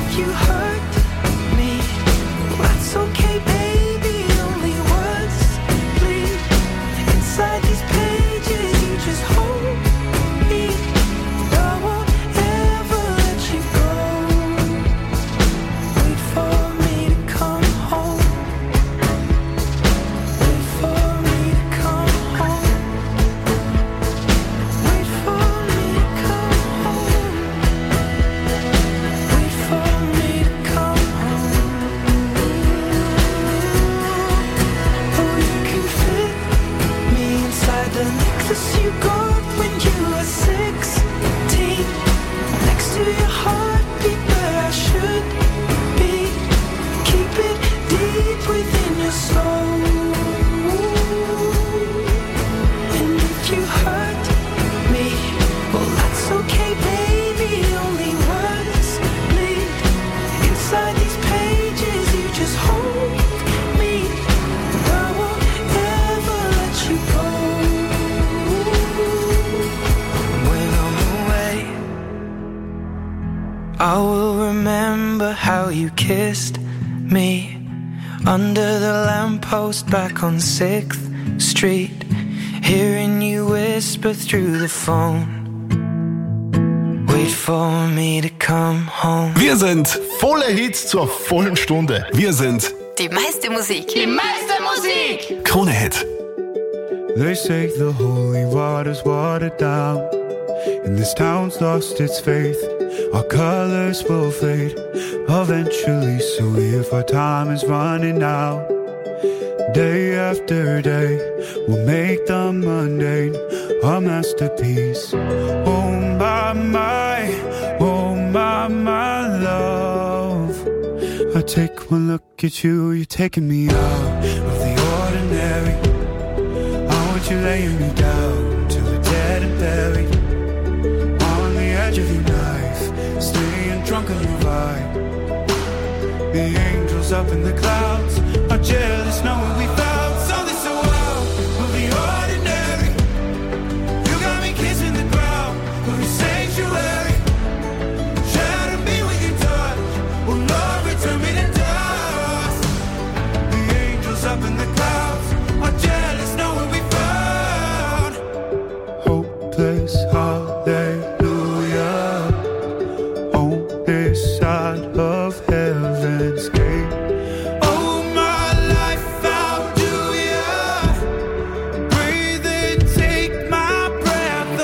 I will remember how you kissed me under the lamppost back on 6th Street, hearing you whisper through the phone. Wait for me to come home. Wir sind volle Hits zur vollen Stunde. Wir sind die meiste Musik. Die meiste Musik. Krone Hit. They say the holy water's watered down, and this town's lost its faith. Our colors will fade eventually, so if our time is running out, day after day, we'll make the mundane a masterpiece. Oh my love, I take one look at you, you're taking me out of the ordinary. I want you laying me down till we're dead and buried on the edge of your knife, staying drunk on your vibe. The angels up in the clouds are jealous knowing we found something so wild of the ordinary. You got me kissing the ground of your sanctuary. Shatter me with your touch, oh Lord, return me to dust. The angels up in the clouds are jealous knowing we found hopeless hallelujah on this side of heaven's gate. Oh, my life, how do you breathe and take my breath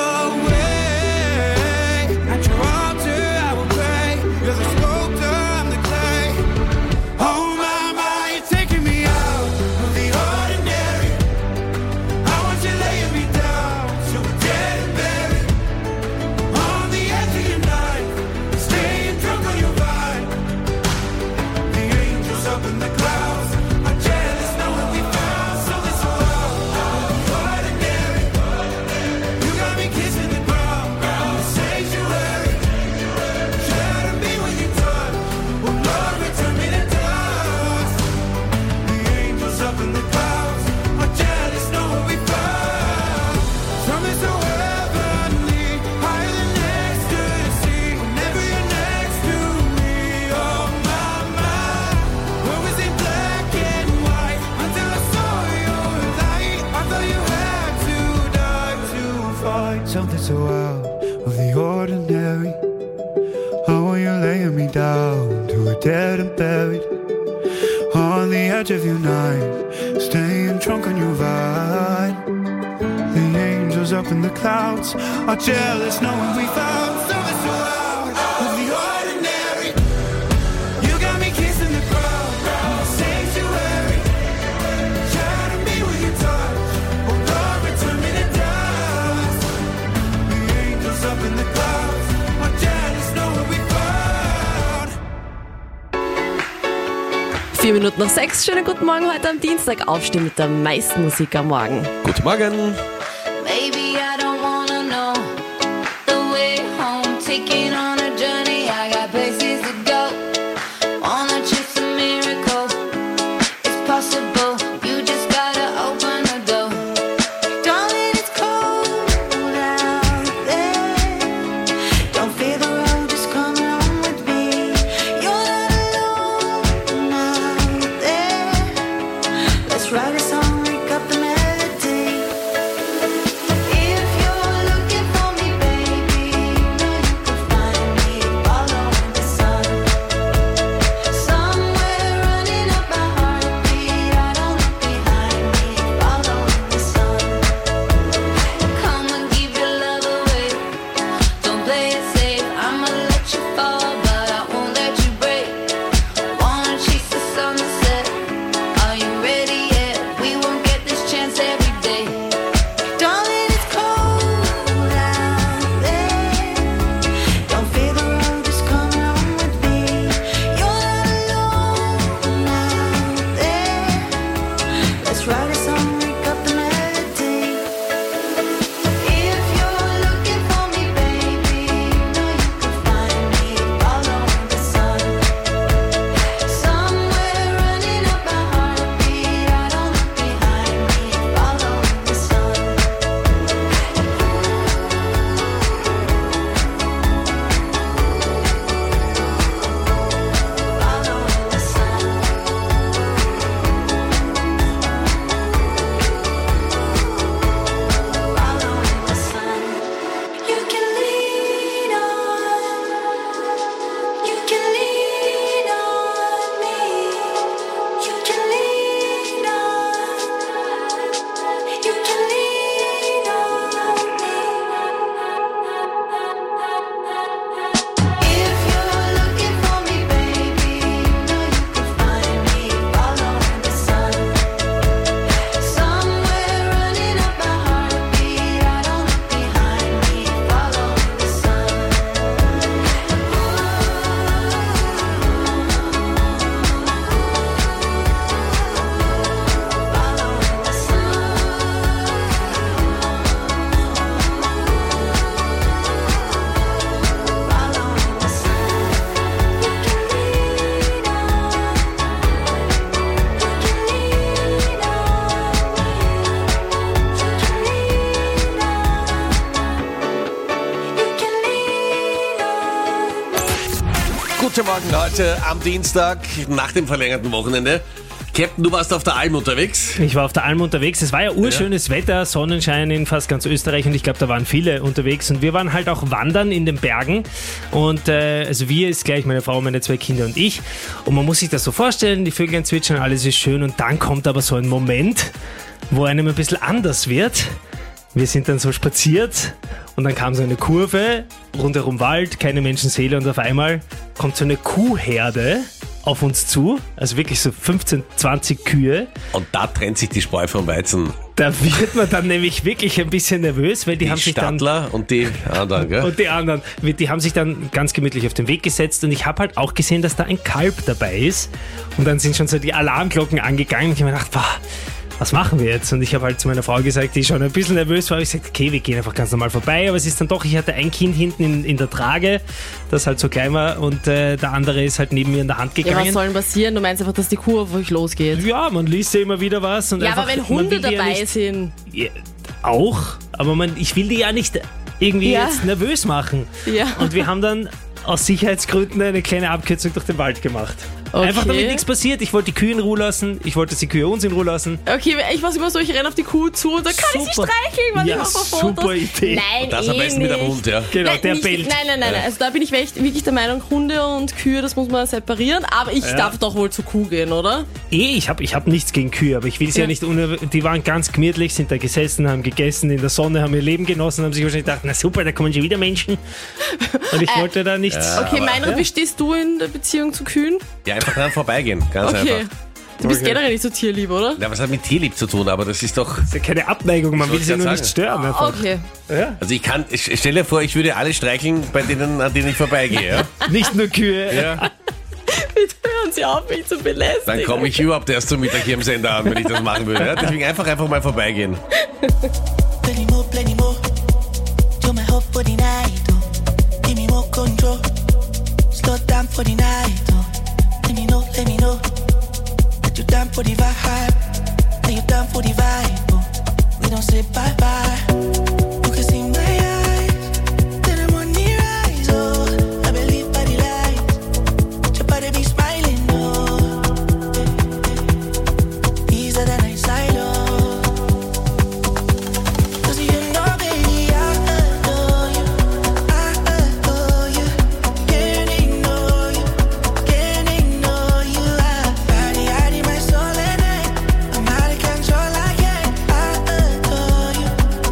away? At your altar I will pray. You're the sculptor, I'm the clay. Oh my, you're taking me out of the ordinary. I want you laying me down so we're dead and buried on the edge of your knife, staying drunk on your vibe. The angels up in the clouds are jealous knowing we found something so wild of the ordinary. You got me kissing the ground on the sanctuary. Shatter me with your touch, oh Lord, return me to dust. The angels up in the clouds are jealous knowing we found something so heavenly, higher than ecstasy. Whenever you're next to me, oh my, where was it black and white until I saw your light? I thought you had to die to fight something so out of the ordinary. How are you laying me down to a dead and buried on the edge of your night, staying drunk on your vibe. The angels up in the clouds are jealous knowing we found something so out of the ordinary. You got me kissing the ground on the sanctuary. Shatter me with your touch, oh Lord, return me to dust. The angels up in the clouds are jealous knowing we found. 4 Minuten nach 6. Schönen guten Morgen heute am Dienstag. Aufstehen mit der meisten Musik am Morgen. Guten Morgen. Maybe I don't wanna know the way home, taking on a journey. I got places to go. Wanna chase a miracle. It's possible. You just gotta open the door. Darling, it's cold out there. Don't fear the road, just come along with me. You're Guten Morgen heute am Dienstag nach dem verlängerten Wochenende. Captain, du warst auf der Alm unterwegs. Ich war auf der Alm unterwegs. Es war ja urschönes Wetter, Sonnenschein in fast ganz Österreich und ich glaube, da waren viele unterwegs. Und wir waren halt auch wandern in den Bergen. Und also wir ist gleich meine Frau, meine 2 Kinder und ich. Und man muss sich das so vorstellen, die Vögel zwitschern, alles ist schön. Und dann kommt aber so ein Moment, wo einem ein bisschen anders wird. Wir sind dann so spaziert und dann kam so eine Kurve, rundherum Wald, keine Menschenseele und auf einmal kommt so eine Kuhherde auf uns zu, also wirklich so 15, 20 Kühe. Und da trennt sich die Spreu vom Weizen. Da wird man dann nämlich wirklich ein bisschen nervös, weil die haben sich dann... Stadler und die anderen, gell? Und die anderen, die haben sich dann ganz gemütlich auf den Weg gesetzt und ich habe halt auch gesehen, dass da ein Kalb dabei ist und dann sind schon so die Alarmglocken angegangen und ich habe mir gedacht, was machen wir jetzt? Und ich habe halt zu meiner Frau gesagt, die schon ein bisschen nervös war. Ich gesagt, okay, wir gehen einfach ganz normal vorbei. Aber es ist dann doch, ich hatte ein Kind hinten in der Trage, das halt so klein war und der andere ist halt neben mir in der Hand gegangen. Ja, was soll denn passieren? Du meinst einfach, dass die Kuh auf euch losgeht? Ja, man liest ja immer wieder was. Und Ja, einfach, aber wenn man Hunde will die ja dabei nicht, sind. ja, auch, aber ich will die ja nicht irgendwie Ja. jetzt nervös machen. Ja. Und wir haben dann aus Sicherheitsgründen eine kleine Abkürzung durch den Wald gemacht. Okay. Einfach damit nichts passiert. Ich wollte die Kühe in Ruhe lassen. Ich wollte, dass die Kühe uns in Ruhe lassen. Okay, ich mach's immer so, ich renne auf die Kuh zu und dann kann ich sie Super. streicheln, weil Ja, ich mache Fotos. super Idee. Nein, Das am besten mit der nicht. Hund, ja. Genau, Nein, der nicht, bellt. Nein. Also da bin ich wirklich der Meinung, Hunde und Kühe, das muss man separieren. Aber ich darf doch wohl zur Kuh gehen, oder? Ich hab nichts gegen Kühe, aber ich will sie ja, Ja. nicht die waren ganz gemütlich, sind da gesessen, haben gegessen, in der Sonne, haben ihr Leben genossen, haben sich wahrscheinlich gedacht, na super, da kommen schon wieder Menschen. Und ich wollte da nichts. Okay, Meinrad, wie stehst du in der Beziehung zu Kühen? Ja, einfach dran vorbeigehen, ganz Okay. einfach. Du bist Okay. generell nicht so tierlieb, oder? Ja, was hat mit Tierlieb zu tun? Aber das ist doch... Das ist ja keine Abneigung, man will Wollte sie ich nur grad nicht stören. Einfach. Okay. Ja. Also ich stelle dir vor, ich würde alle streicheln, bei denen, an denen ich vorbeigehe. Ja? Nicht nur Kühe. Ja. Bitte hören Sie auf, mich zu belästigen. Dann komme ich überhaupt erst zum Mittag hier im Sender an, wenn ich das machen würde. Ja? Deswegen einfach mal vorbeigehen. Plenty more. You're my hope for the night, oh. Give me more control. Slow down for the night, oh. Let me know. That you're down for the vibe. That you're down for the vibe, oh. We don't say bye-bye. You can see my eyes. That I'm on the rise, oh. I believe by the lights. Your body be smiling, oh. Easier than I silo. Cause you know, baby, I adore you. Can't ignore you. Body in my soul and I'm out of control again. I adore you.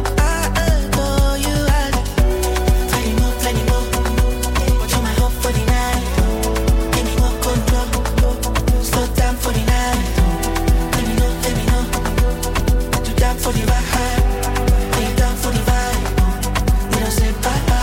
Plenty more. You're my hope for the night. Give me more control. Slow down for the night. Let me know. That you're down for the ride. That you're down for the vibe. We don't say bye-bye.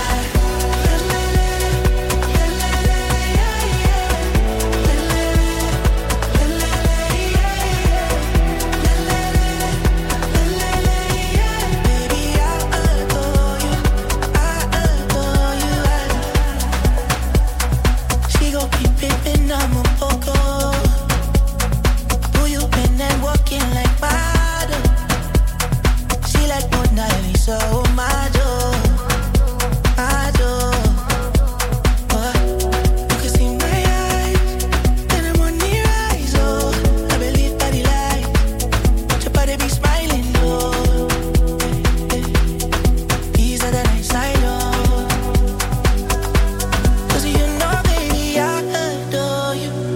Baby, I adore you. She gon' keep pimpin', I'm a poco. Who you been and walking like model? She like Mona Lisa, oh my door. You can see my eyes, and I'm on the rise, oh. I believe by the light, your body be smiling, oh. Easier than I silo. Cause you know, baby, I adore you.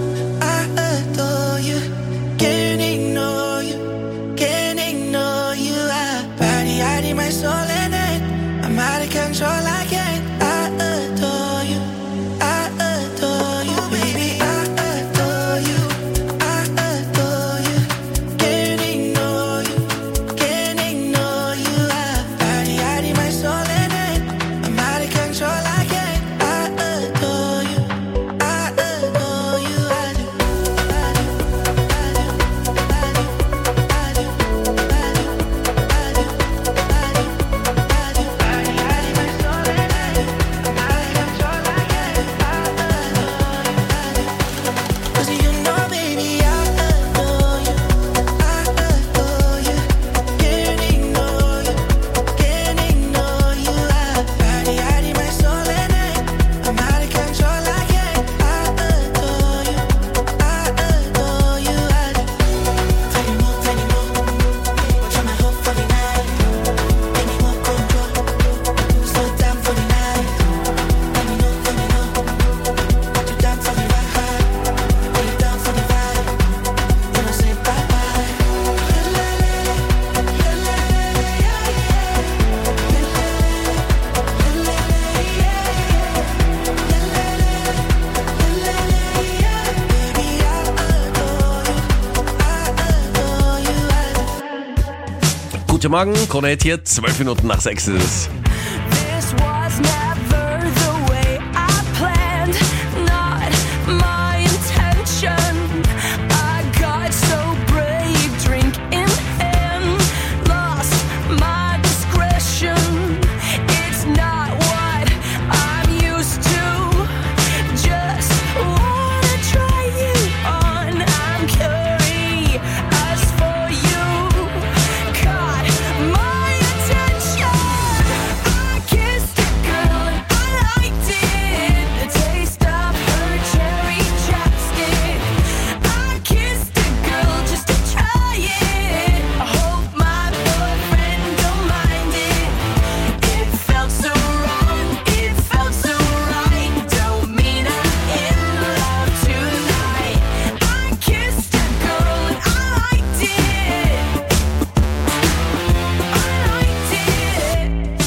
Guten Morgen, Krone Hit hier, 12 Minuten nach 6 ist es. This was never the way I planned, not my intention. I got so brave, drink in hand, lost my discretion. It's not what I'm used to, just wanna try you on. I'm curious for you, caught my attention. I kissed a girl and I liked it, the taste of her cherry chapstick. I kissed a girl just to try it, I hope my boyfriend don't mind it. It felt so wrong, it felt so right, don't mean I'm in love tonight. I kissed a girl and I liked it, I liked it.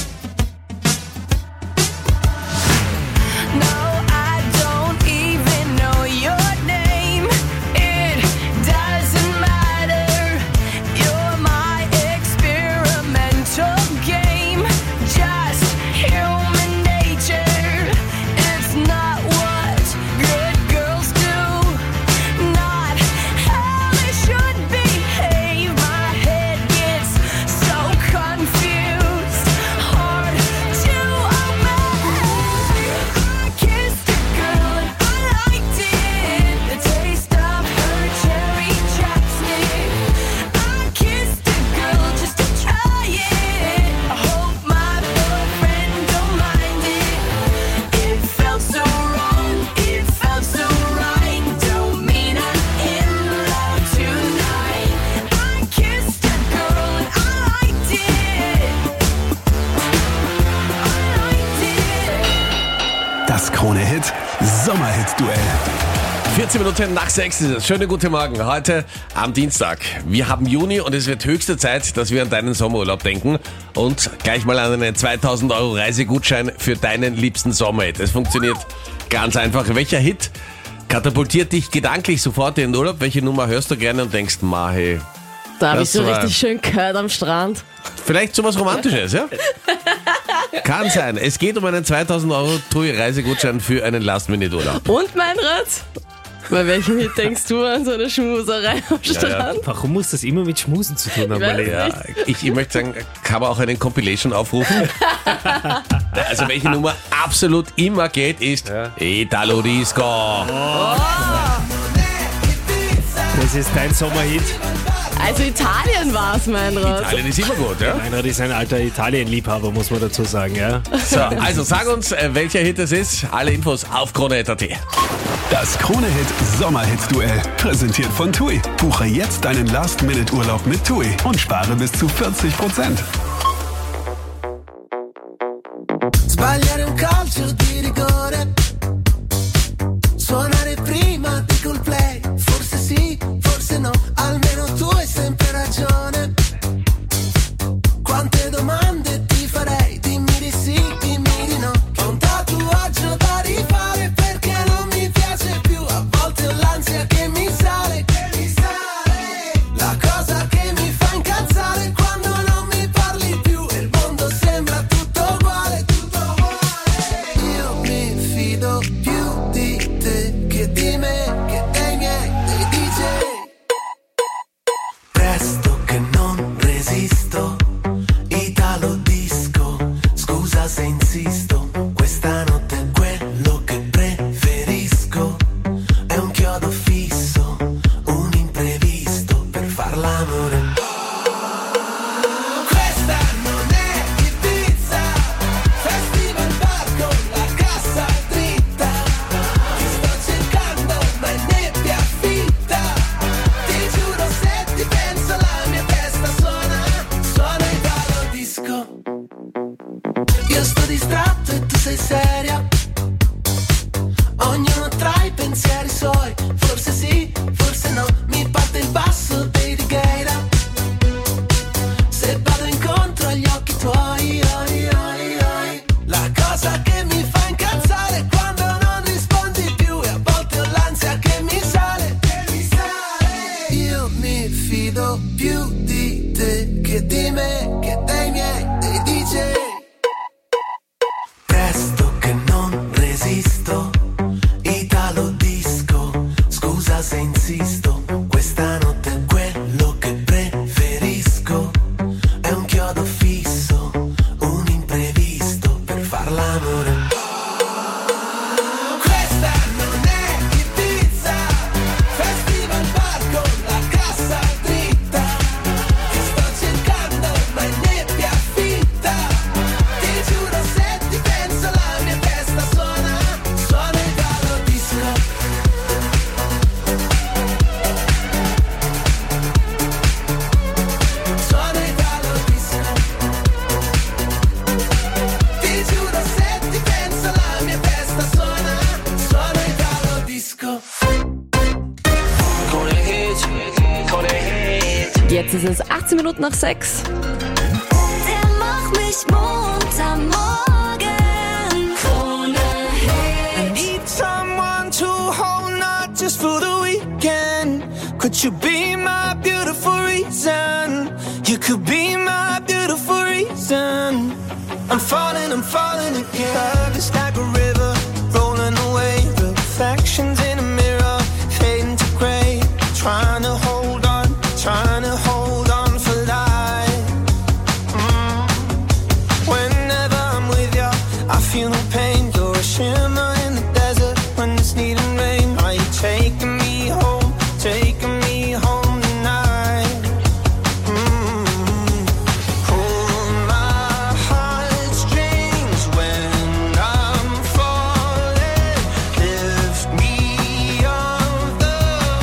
No, I don't even know your name. It doesn't matter. You're my experimental game. Just human nature. It's not what good girls do. Not how I should behave. My head gets so confused. Hard to obey. I kissed a girl and I liked it, the taste of her cherry chapstick. I kissed a girl just to try it, I hope my boyfriend don't mind it. It felt so wrong, it felt so right, don't mean I'm in love tonight. I kissed a girl and I liked it, I liked it. Das Krone-Hit Sommerhit-Duell. 14 Minuten nach 6 ist es. Schönen guten Morgen. Heute am Dienstag. Wir haben Juni und es wird höchste Zeit, dass wir an deinen Sommerurlaub denken und gleich mal an einen 2000 € Reisegutschein für deinen liebsten Sommerhit. Es funktioniert ganz einfach. Welcher Hit katapultiert dich gedanklich sofort in den Urlaub? Welche Nummer hörst du gerne und denkst, Mahe, Da habe ich Das so war- richtig schön gehört am Strand. vielleicht sowas Romantisches, ja? Kann sein. Es geht um einen 2000 € TUI Reisegutschein für einen Last-Minute-Urlaub. Und Meinrad? Bei welchem Hit denkst du an so eine Schmuserei am Strand? Warum muss das immer mit Schmusen zu tun haben, weiß Marlene? nicht. Ja, ich möchte sagen, kann man auch einen Compilation aufrufen? Also welche Nummer absolut immer geht, ist Italo Disco. Das ist dein Sommerhit. Also Italien war's, Meinrad. Italien ist immer gut, ja? Meinrad ist ein alter Italien-Liebhaber, muss man dazu sagen, ja. So, also sag uns, welcher Hit es ist. Alle Infos auf kronehit.at. Das Krone-Hit Sommerhit-Duell. Präsentiert von TUI. Buche jetzt deinen Last-Minute-Urlaub mit TUI und spare bis zu 40%. Sbagliare un calcio di rigore, suonare prima di Coldplay, forse sì, forse no, almeno tu hai sempre ragione. Quante domande ti farei, dimmi di sì, dimmi di no. Ho un tatuaggio da rifare perché non mi piace più, a volte ho l'ansia che mi sale, la cosa che mi fa incazzare quando non mi parli più e il mondo sembra tutto uguale, tutto uguale. Io mi fido più di te che di me, che dei miei, dei DJ. Presto che non resisto, Italo disco, scusa se insisto, questa notte è quello che preferisco, è un chiodo fisso, un imprevisto per far l'amore. Questa non è Ibiza, festival bar con la cassa dritta, ti sto cercando ma è nebbia fitta, ti giuro se ti penso la mia testa suona Italo disco. Io sto distratto e tu sei seria, ognuno tra i pensieri suoi, forse sì, forse no, mi parte il basso dei Righeira, se vado incontro agli occhi tuoi, la cosa che mi fa incazzare è quando non rispondi più e a volte ho l'ansia che mi sale, io mi fido più di te che di me, disco. Jetzt ist es 18 Minuten nach 6. Der macht mich munter morgen. Krone Hit. Need someone to hold, not just for the weekend. Could you be my beautiful reason? You could be my beautiful reason. I'm falling again. Love is like a river, rolling away. Reflections in a mirror, fading to grey. Trying to hold on for life. Whenever I'm with you, I feel no pain. You're a shimmer in the desert when it's needing rain. Are you taking me home tonight? Pull my heartstrings when I'm falling. Lift me off the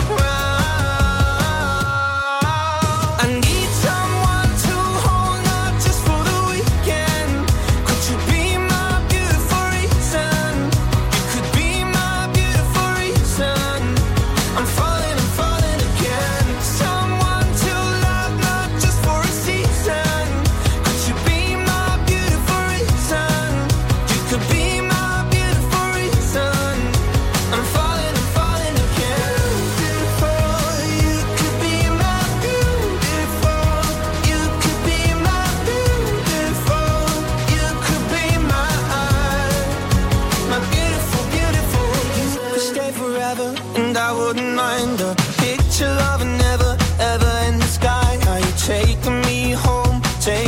ground. I need someone to hold, not just for the weekend. Could you be my beautiful reason? You could be my beautiful reason. I'm falling again. Someone to love, not just for a season. Could you be my beautiful reason? You could be my beautiful reason. I'm falling again. Beautiful, you could be my beautiful. You could be my beautiful. You could be my beautiful, beautiful. You could stay forever, and I wouldn't mind a picture of an never, ever in the sky. Are you taking me home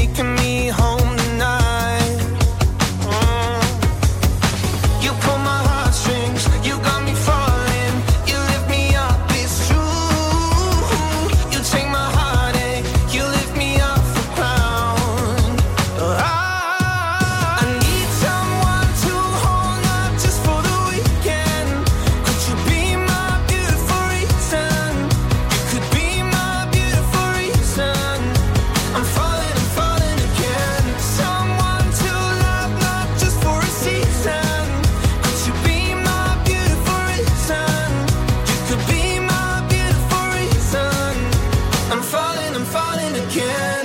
tonight? You pull my heartstrings, you got me falling. You lift me up, it's true. You take my heartache, you lift me off the ground. I need someone to hold, not just for the weekend. Could you be my beautiful reason? You could be my beautiful reason. I'm falling again. Someone to love, not just for a season. Could you be my beautiful reason? You could be my beautiful reason. I'm falling again.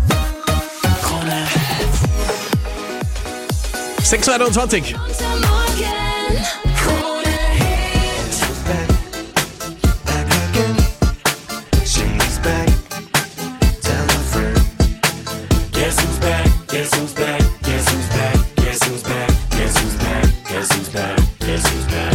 6:21. Munter morgen. Krone Hit. Back again. She's back. Tell her friend. Guess who's back? Guess who's back? Guess who's back? Guess who's back? Guess who's back? Guess who's back? Guess who's back?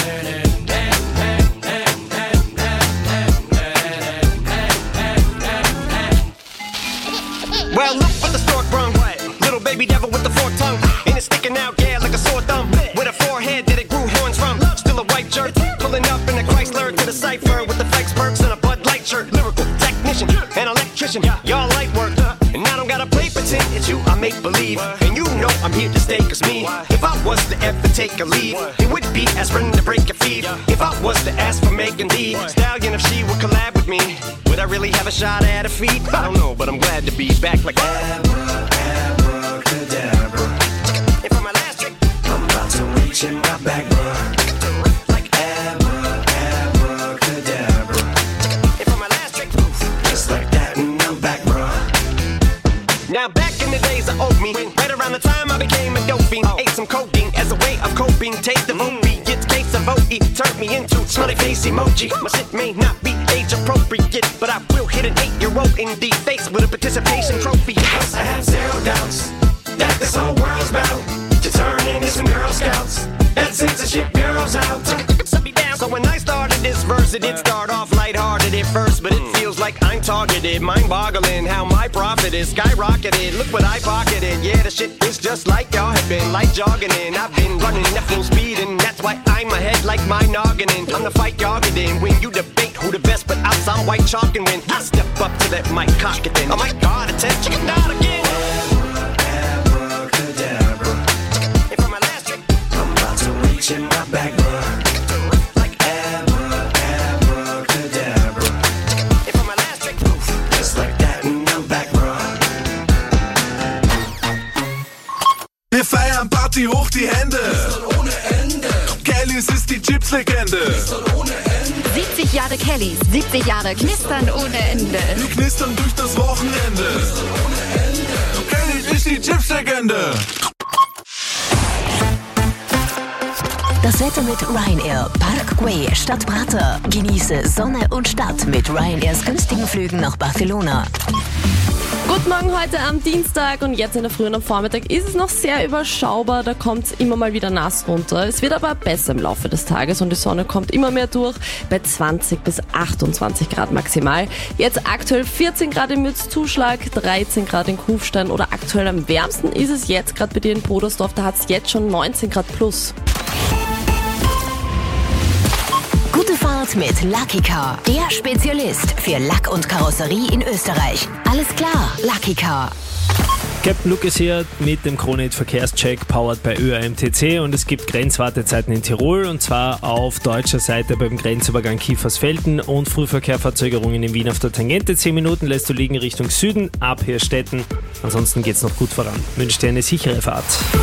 Well, look what the stork brung. Little baby devil with the forked tongue. And it's sticking out, yeah, like a sore thumb. With a forehead that it grew horns from. Still a white jerk. Pulling up in a Chrysler to the cipher with the flex perks and a Bud Light shirt. Lyrical technician, an electrician. Y'all light work. And I don't gotta play pretend. It's you, I make believe. And you know I'm here to stay, cause me. If I was to ever take a leave, it would be aspirin to break a fever. If I was to ask for Megan Thee Stallion, if she would collab with me, would I really have a shot at her feet? I don't know, but I'm glad to be back like abracadabra. And for my last trick, I'm about to reach in my back, bruh. Like abracadabra. And for my last trick, just like that, and I'm back, bruh. Now back in the days of old me, right around the time I became a dope fiend, ate some codeine as a way of coping. Taste the opiates, case of OE, turned me into smiley face emoji. My shit may not be age appropriate, but I will hit an 8-year-old in the face with a participation trophy. Yes, I have zero doubts that this whole world's bound to turn into some Girl Scouts. That censorship bureau's out. So when I started this verse, it did start off lighthearted at first, but it feels like I'm targeted. Mind-boggling how my profit is skyrocketed. Look what I pocketed. Yeah, the shit is just like y'all have been, like jogging in. I've been running at full speed, and that's why I'm ahead like my noggin in. I'm the fight y'all get in when you debate who the best, but I'm white chalk, and when I step up to that mic, cock it then. Oh my God, it's chicken out again. Abracadabra. And for my last trick, I'm about to reach in my back, bruh. Like abracadabra. And for my last trick, just like that, and I'm back, bruh. Wir feiern Party hoch die Hände. Ohne Ende. Geil ist es, die Gym Chipslegende. 70 Jahre Kellys, 70 Jahre Knistern ohne Ende. Wir knistern durch das Wochenende. Kellys ist die Chipslegende. Das Wetter mit Ryanair. Parkway, Stadt Prater. Genieße Sonne und Stadt mit Ryanairs günstigen Flügen nach Barcelona. Guten Morgen heute am Dienstag und jetzt in der Früh und am Vormittag ist es noch sehr überschaubar, da kommt es immer mal wieder nass runter. Es wird aber besser im Laufe des Tages und die Sonne kommt immer mehr durch bei 20 bis 28 Grad maximal. Jetzt aktuell 14 Grad im Mützzuschlag, 13 Grad in Kufstein oder aktuell am wärmsten ist es jetzt gerade bei dir in Podersdorf, da hat es jetzt schon 19 Grad plus. Gute Fahrt mit Lucky Car, der Spezialist für Lack und Karosserie in Österreich. Alles klar, Lucky Car. Captain Luke ist hier mit dem Krone-Hit Verkehrscheck, powered bei ÖAMTC, und es gibt Grenzwartezeiten in Tirol, und zwar auf deutscher Seite beim Grenzübergang Kiefersfelden und Frühverkehrverzögerungen in Wien auf der Tangente. 10 Minuten lässt du liegen Richtung Süden, ab Hirstetten. Ansonsten geht's noch gut voran. Wünsche dir eine sichere Fahrt.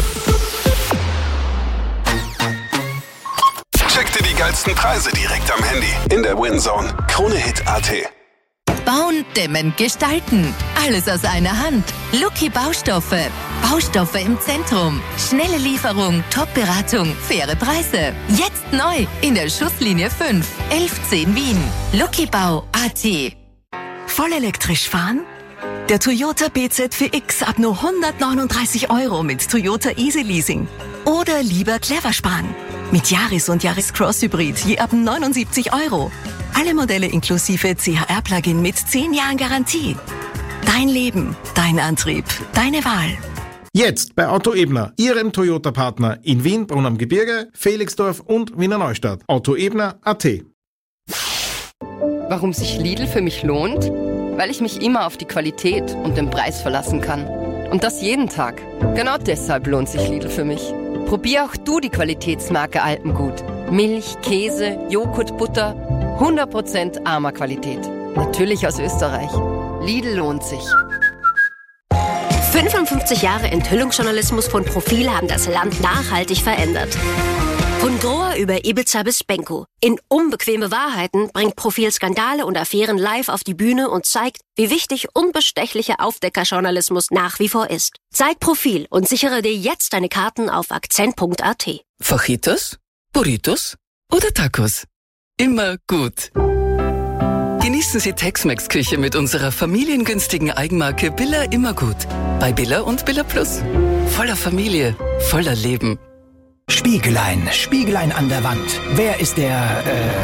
Check dir die geilsten Preise direkt am Handy in der WinZone. Krone-Hit.at. Bauen, dämmen, gestalten. Alles aus einer Hand. Lucky Baustoffe. Baustoffe im Zentrum. Schnelle Lieferung, Top-Beratung, faire Preise. Jetzt neu in der Schusslinie 5, 1110 Wien. Luckybau.at. Voll elektrisch fahren? Der Toyota BZ4X ab nur 139 € mit Toyota Easy Leasing. Oder lieber clever sparen. Mit Yaris und Yaris Cross Hybrid je ab 79 €. Alle Modelle inklusive CHR-Plugin mit 10 Jahren Garantie. Dein Leben, dein Antrieb, deine Wahl. Jetzt bei Auto Ebner, Ihrem Toyota-Partner in Wien, Brunn am Gebirge, Felixdorf und Wiener Neustadt. Autoebner.at. Warum sich Lidl für mich lohnt? Weil ich mich immer auf die Qualität und den Preis verlassen kann. Und das jeden Tag. Genau deshalb lohnt sich Lidl für mich. Probier auch du die Qualitätsmarke Alpengut. Milch, Käse, Joghurt, Butter, 100% armer Qualität. Natürlich aus Österreich. Lidl lohnt sich. 55 Jahre Enthüllungsjournalismus von Profil haben das Land nachhaltig verändert. Von Grohr über Ibiza bis Benko. In unbequeme Wahrheiten bringt Profil Skandale und Affären live auf die Bühne und zeigt, wie wichtig unbestechlicher Aufdeckerjournalismus nach wie vor ist. Zeig Profil und sichere dir jetzt deine Karten auf akzent.at. Fajitas, Burritos oder Tacos? Immer gut. Genießen Sie Tex-Mex-Küche mit unserer familiengünstigen Eigenmarke Billa Immergut. Bei Billa und Billa Plus. Voller Familie, voller Leben. Spiegelein, Spiegelein an der Wand. Wer ist der,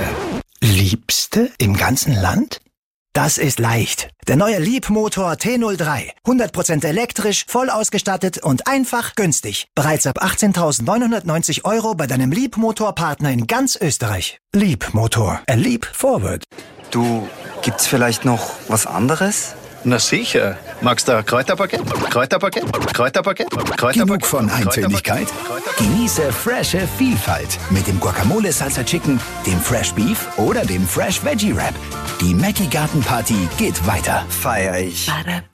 Liebste im ganzen Land? Das ist leicht. Der neue Liebmotor T03. 100% elektrisch, voll ausgestattet und einfach günstig. Bereits ab 18.990 € bei deinem Liebmotor-Partner in ganz Österreich. Liebmotor. A leap forward. Du, gibt's vielleicht noch was anderes? Na sicher. Magst du ein Kräuterpaket? Kräuterpaket? Kräuterpaket? Kräuterpaket? Genug von Eintötigkeit? Genieße frische Vielfalt mit dem Guacamole Salsa Chicken, dem Fresh Beef oder dem Fresh Veggie Wrap. Die Mackie Gartenparty geht weiter. Feier ich.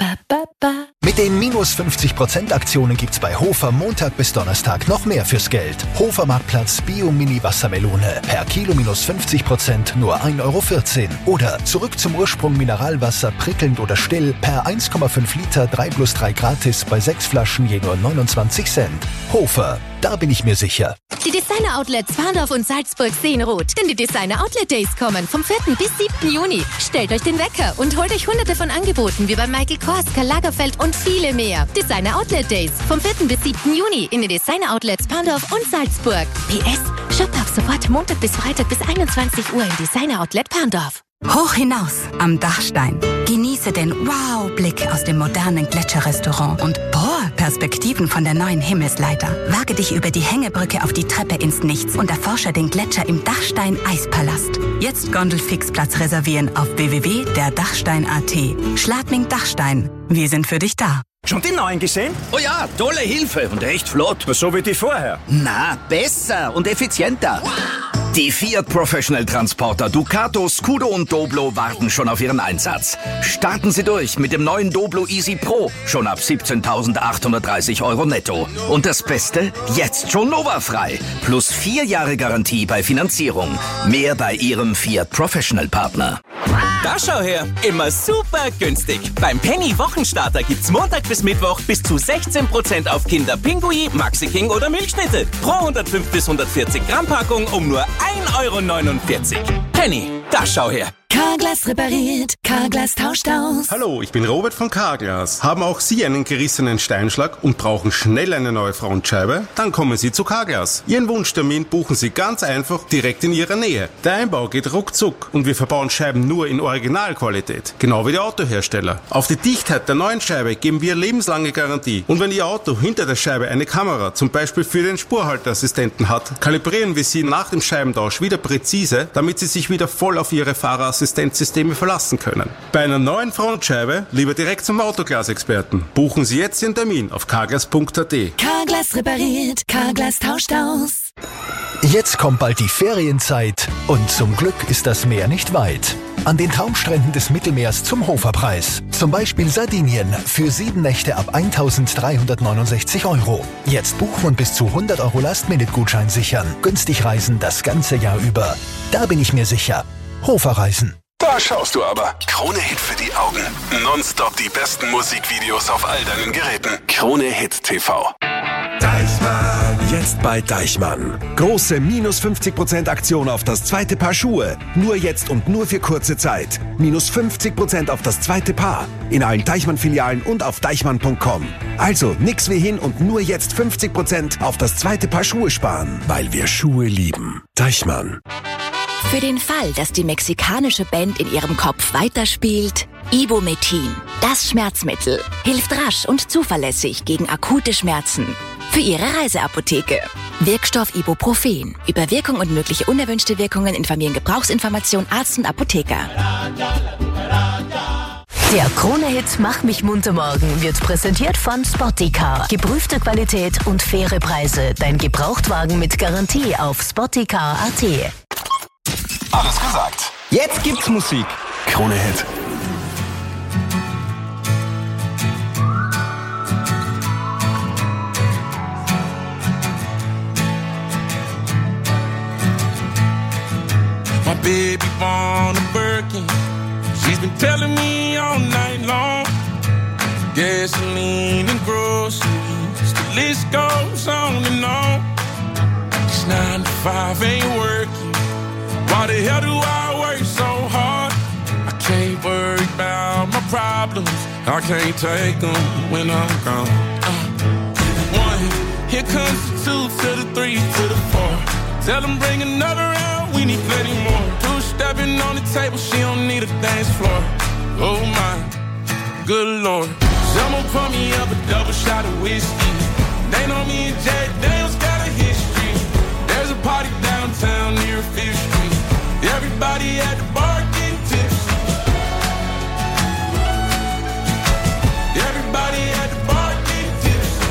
Mit den minus 50% Aktionen gibt's bei Hofer Montag bis Donnerstag noch mehr fürs Geld. Hofer Marktplatz Bio Mini Wassermelone. Per Kilo minus 50% nur 1,14 €. Oder zurück zum Ursprung Mineralwasser prickelnd oder still per 1,5 Liter 3+3 gratis bei 6 Flaschen je nur 29 Cent. Hofer, da bin ich mir sicher. Die Designer-Outlets Fahndorf und Salzburg sehen rot, denn die Designer-Outlet-Days kommen vom 4. bis 7. Juni. Stellt euch den Wecker und holt euch hunderte von Angeboten wie bei Michael Kors, Karl Lagerfeld und viele mehr. Designer-Outlet-Days vom 4. bis 7. Juni in den Designer-Outlets Fahndorf und Salzburg. PS, shoppt ab sofort Montag bis Freitag bis 21 Uhr im Designer-Outlet Fahndorf. Hoch hinaus am Dachstein. Genieße den Wow-Blick aus dem modernen Gletscherrestaurant und Perspektiven von der neuen Himmelsleiter. Wage dich über die Hängebrücke auf die Treppe ins Nichts und erforsche den Gletscher im Dachstein Eispalast. Jetzt Gondelfixplatz reservieren auf www.derdachstein.at. Schladming Dachstein. Wir sind für dich da. Schon den neuen gesehen? Oh ja, tolle Hilfe und echt flott. So wie die vorher. Na, besser und effizienter. Die Fiat Professional Transporter Ducato, Scudo und Doblo warten schon auf ihren Einsatz. Starten Sie durch mit dem neuen Doblo Easy Pro, schon ab 17.830 € netto. Und das Beste, jetzt schon Nova-frei. Plus 4 Jahre Garantie bei Finanzierung. Mehr bei Ihrem Fiat Professional Partner. Da schau her, immer super günstig. Beim Penny Wochenstarter gibt's Montag bis Mittwoch bis zu 16% auf Kinder Pinguin, Maxi King oder Milchschnitte. Pro 105 bis 140 Gramm Packung um nur 1,49 €. Penny, da schau her. Carglass repariert, Carglass tauscht aus. Hallo, ich bin Robert von Carglass. Haben auch Sie einen gerissenen Steinschlag und brauchen schnell eine neue Frontscheibe? Dann kommen Sie zu Carglass. Ihren Wunschtermin buchen Sie ganz einfach direkt in Ihrer Nähe. Der Einbau geht ruckzuck und wir verbauen Scheiben nur in Originalqualität. Genau wie die Autohersteller. Auf die Dichtheit der neuen Scheibe geben wir lebenslange Garantie. Und wenn Ihr Auto hinter der Scheibe eine Kamera, zum Beispiel für den Spurhalteassistenten hat, kalibrieren wir sie nach dem Scheibentausch wieder präzise, damit Sie sich wieder voll auf Ihre Fahrerassistenzsysteme verlassen können. Bei einer neuen Frontscheibe lieber direkt zum Autoglas-Experten. Buchen Sie jetzt den Termin auf carglass.at. Carglass repariert, Carglass tauscht aus. Jetzt kommt bald die Ferienzeit und zum Glück ist das Meer nicht weit. An den Traumstränden des Mittelmeers zum Hoferpreis. Zum Beispiel Sardinien für 7 Nächte ab 1.369 €. Jetzt buchen und bis zu 100 € Last-Minute-Gutschein sichern. Günstig reisen das ganze Jahr über. Da bin ich mir sicher. Hoferreisen. Da schaust du aber. Krone-Hit für die Augen. Nonstop die besten Musikvideos auf all deinen Geräten. Krone-Hit TV. Deichmann. Jetzt bei Deichmann. Große minus 50% Aktion auf das zweite Paar Schuhe. Nur jetzt und nur für kurze Zeit. Minus 50% auf das zweite Paar. In allen Deichmann-Filialen und auf deichmann.com. Also nix wie hin und nur jetzt 50% auf das zweite Paar Schuhe sparen. Weil wir Schuhe lieben. Deichmann. Für den Fall, dass die mexikanische Band in ihrem Kopf weiterspielt, Ibumetin, das Schmerzmittel, hilft rasch und zuverlässig gegen akute Schmerzen. Für Ihre Reiseapotheke. Wirkstoff Ibuprofen. Über Wirkung und mögliche unerwünschte Wirkungen informieren Gebrauchsinformation Arzt und Apotheker. Der Krone-Hit Mach mich munter morgen wird präsentiert von Spottycar. Geprüfte Qualität und faire Preise. Dein Gebrauchtwagen mit Garantie auf spottycar.at. Alles gesagt. Jetzt gibt's Musik. Krone-Hit. My baby born a Birkin. She's been telling me all night long. Gasoline and groceries. The list goes on and on. It's 9 to 5 ain't working. Why the hell do I work so hard? I can't worry about my problems. I can't take them when I'm gone. 1, here comes the 2 to the 3 to the 4. Tell them bring another round, we need plenty more. 2 stepping on the table, she don't need a dance floor. Oh my, good Lord. Someone pour me up a double shot of whiskey. They know me and Jack Daniels got a history. There's a party downtown near 5th Street. Everybody at the bar getting tipsy. Everybody at the bar getting tipsy.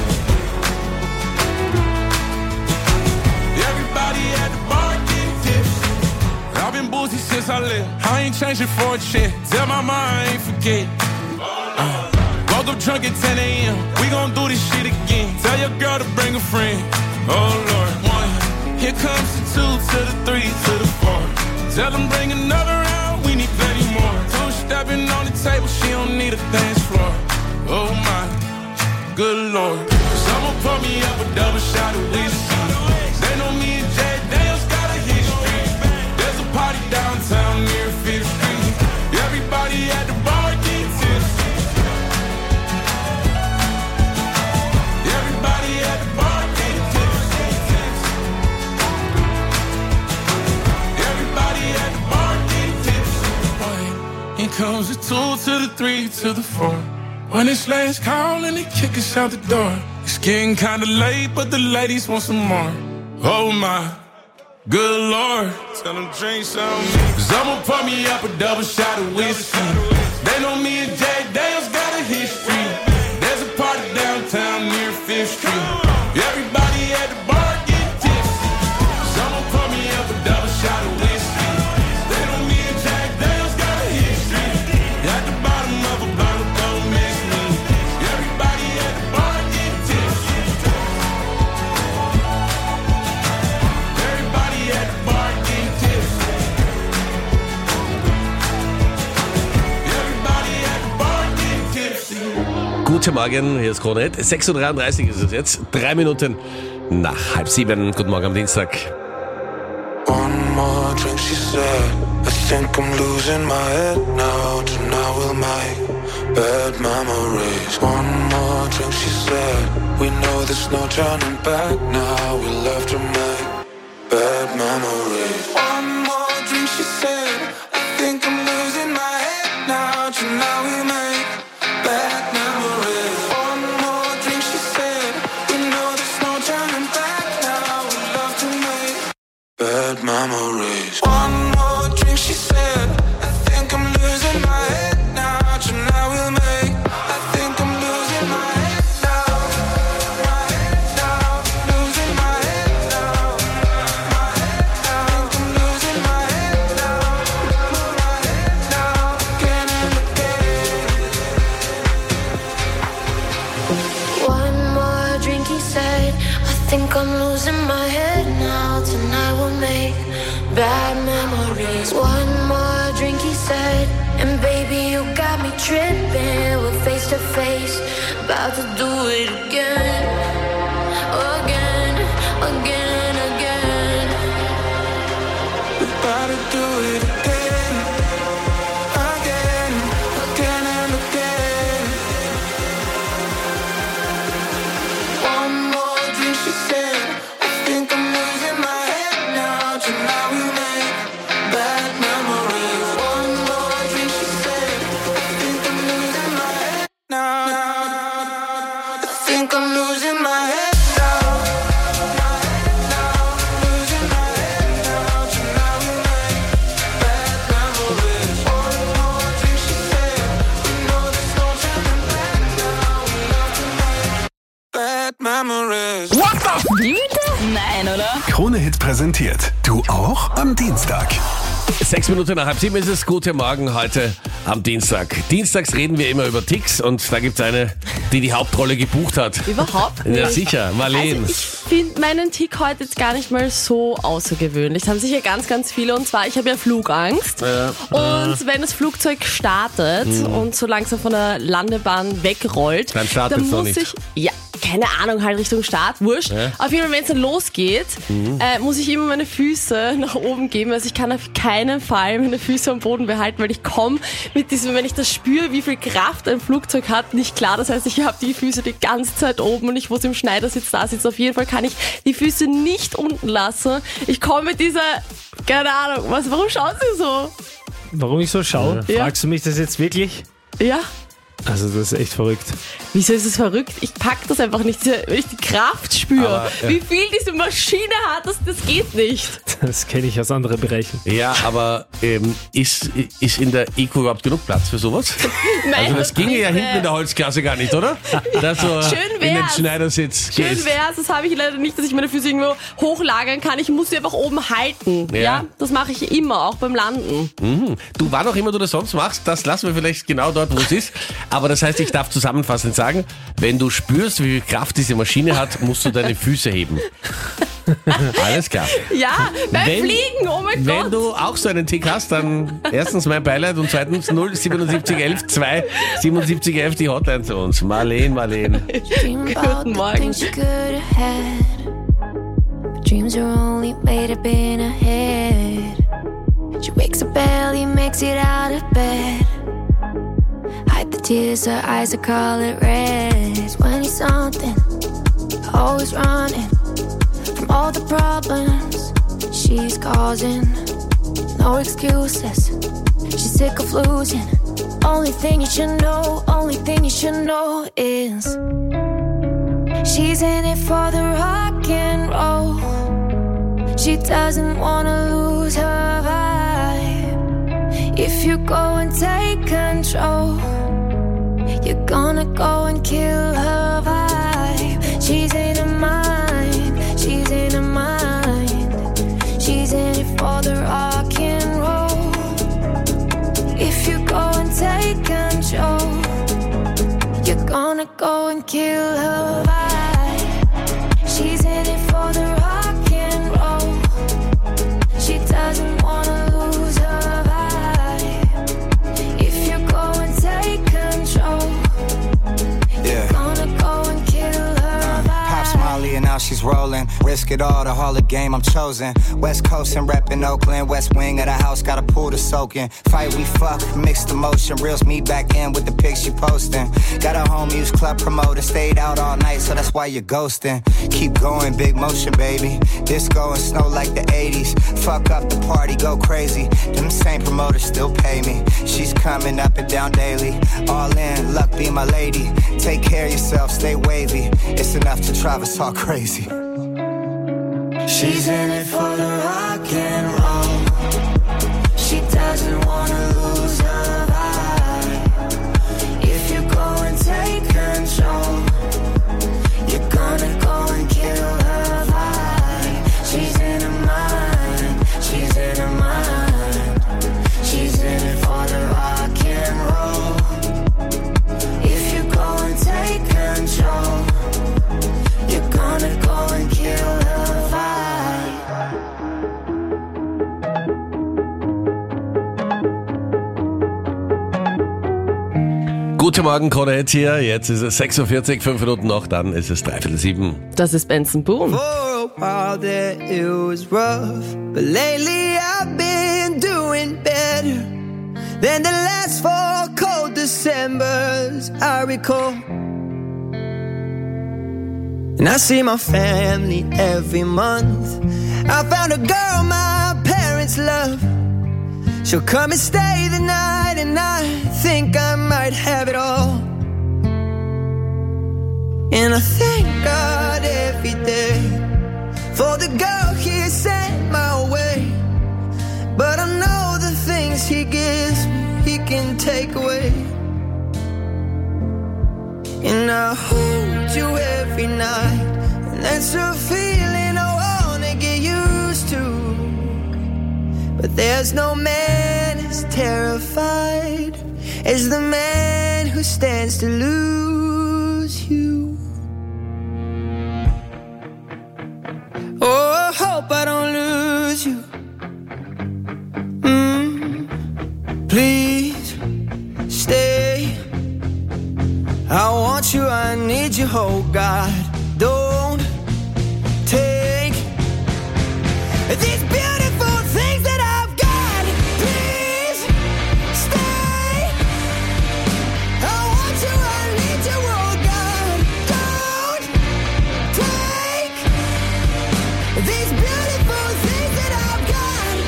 Everybody at the bar getting tipsy. I've been boozy since I left. I ain't changing for a check. Tell my mind I ain't forget. Woke up drunk at 10 a.m. We gon' do this shit again. Tell your girl to bring a friend. Oh Lord. 1, here comes the 2 to the 3 to the 4. Tell them bring another round, we need plenty more. 2 stepping on the table, she don't need a dance floor. Oh my, good Lord. Someone pour me up a double shot of whiskey. They know me and Jack Daniels got a history. There's a party downtown near 5th Street. Everybody at the bar getting tipsy. Everybody at the bar getting tipsy. Everybody at the bar getting tipsy. Here comes the 2 to the 3 to the 4. When it's last call and they kick us out the door. It's getting kinda late, but the ladies want some more. Oh my, good Lord. Tell them drink some. Someone pour me up a double shot of whiskey. They know me and Jack Daniels got a history. There's a party downtown near 5th Street. Everybody at the bar getting tipsy. Someone pour me up a double shot. Guten Morgen, hier ist Krone Hit. 6.33 Uhr ist es jetzt. 3 Minuten nach 6:30. Guten Morgen am Dienstag. One more drink, she said. I think I'm losing my head now. Tonight we'll make bad memories. One more drink, she said. We know there's no turning back now. We'll have to make bad memories. One more drink, she said. I think I'm losing my head now. Tonight we'll make bad memories. One more drink, she said. We know there's no turning back now. We'll have to make bad memories. One more drink, she said. I think I'm losing my head now. Tonight we'll make. I think I'm losing my head now. My head now. Losing my head now. My head now. I think I'm losing my head now. My head now. Again and again. One more drink, he said. I think I'm losing my head now. Tonight we'll make bad memories. One more drink, he said. And baby, you got me tripping. We're face to face, about to do it again. Again, again, again. We're about to do it again. Again, again and again. One more drink, she said. I think I'm losing my head now. Tonight we make bad memories. One more drink, she said. I think I'm losing my head now. I think I'm losing my head now. My head now. Losing my head now. Tonight we make bad memories. One more drink, she said. We know there's no turning back now. We love to make bad memories. What the? Wie bitte? Nein, oder? Krone Hit präsentiert. Du auch am Dienstag. 6 Minuten nach 6:30 ist es. Guten Morgen heute am Dienstag. Dienstags reden wir immer über Ticks und da gibt es eine, die Hauptrolle gebucht hat. Überhaupt nicht. Ja, sicher. Marlene. Also ich finde meinen Tick heute jetzt gar nicht mal so außergewöhnlich. Das haben sicher ganz, ganz viele. Und zwar, ich habe ja Flugangst. Und wenn das Flugzeug startet und so langsam von der Landebahn wegrollt, dann startet es noch muss nicht. ja, keine Ahnung, halt Richtung Start, wurscht. Ja. Auf jeden Fall, wenn es dann losgeht, muss ich immer meine Füße nach oben geben. Also ich kann auf keinen Fall meine Füße am Boden behalten, weil ich komme mit diesem, wenn ich das spüre, wie viel Kraft ein Flugzeug hat, nicht klar. Das heißt, ich habe die Füße die ganze Zeit oben und ich muss im Schneidersitz da sitzen. Auf jeden Fall kann ich die Füße nicht unten lassen. Ich komme mit dieser, keine Ahnung, warum schauen Sie so? Warum ich so schaue? Ja. Fragst du mich das jetzt wirklich? Ja. Also das ist echt verrückt. Wieso ist es verrückt? Ich pack das einfach nicht, wenn ich die Kraft spüre. Aber, wie viel diese Maschine hat, das geht nicht. Das kenne ich aus anderen Bereichen. Ja, aber ist in der Eco überhaupt genug Platz für sowas? Nein, also das ginge ja hinten in der Holzklasse gar nicht, oder? Dass du Schön in den wär's. Schneidersitz Schön gehst. wär's, das habe ich leider nicht, dass ich meine Füße irgendwo hochlagern kann. Ich muss sie einfach oben halten. Ja, das mache ich immer, auch beim Landen. Mhm. Du, wann auch immer du das sonst machst, das lassen wir vielleicht genau dort, wo es ist. Aber das heißt, ich darf zusammenfassend sagen, wenn du spürst, wie viel Kraft diese Maschine hat, musst du deine Füße heben. Alles klar. Ja, beim Fliegen, oh mein Wenn Gott. du auch so einen Tick hast, dann erstens mein Beileid und zweitens 07711 2 7711 die Hotline zu uns. Marlene. Guten Morgen. Dreams are only made up in her head. She wakes up early, makes it out of bed. Hide the tears, her eyes are color red. When you're something, always running from all the problems she's causing. No excuses, she's sick of losing. Only thing you should know is she's in it for the rock and roll. She doesn't wanna lose her vibe. If you go and take control, you're gonna go and kill her vibe. She's in her mind, she's in her mind. She's in it for the rock and roll. If you go and take control, you're gonna go and kill her vibe. She's in it for the rock and roll. She doesn't wanna lose her vibe. If you go and take control, rolling. Risk it all, the Hall of Game, I'm chosen. West Coast and reppin' Oakland. West wing of the house, got a pool to soak in. Fight, we fuck, mixed emotion. Reels me back in with the pics you posting. Got a home use club promoter. Stayed out all night, so that's why you're ghosting. Keep going, big motion, baby. Disco and snow like the 80s. Fuck up the party, go crazy. Them same promoters still pay me. She's coming up and down daily. All in, luck be my lady. Take care of yourself, stay wavy. It's enough to drive us all crazy. She's in it for the rock and roll. She doesn't wanna lose her vibe. If you go and take control, you're gonna go and kill her vibe. She's in her mind, she's in her mind. She's in it for the rock and roll. If you go and take control, you're gonna go and kill her vibe. Guten Morgen, Krone Hits hier. Jetzt ist es 6.40 Uhr, 5 Minuten noch, dann ist es 6:45. Das ist Benson Boone. For a while there it was rough, but lately I've been doing better than the last 4 cold Decembers I recall. And I see my family every month. I found a girl my parents love. She'll come and stay the night, and I think I might have it all. And I thank God every day for the girl He sent my way. But I know the things He gives me, He can take away. And I hold you every night, and that's a feeling I wanna get used to. But there's no man as terrified as the man who stands to lose you. Oh, I hope I don't lose you. Please stay. I want you, I need you, oh God. Don't take these beautiful things that I've got. Please stay. I want you, I need you, oh God. Don't take these beautiful things that I've got.